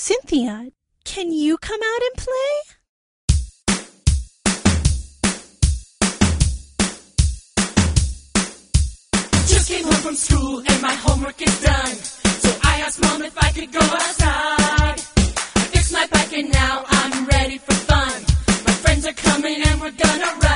Cynthia, can you come out and play? Just came home from school and my homework is done. So I asked Mom if I could go outside. I fixed my bike and now I'm ready for fun. My friends are coming and we're gonna ride.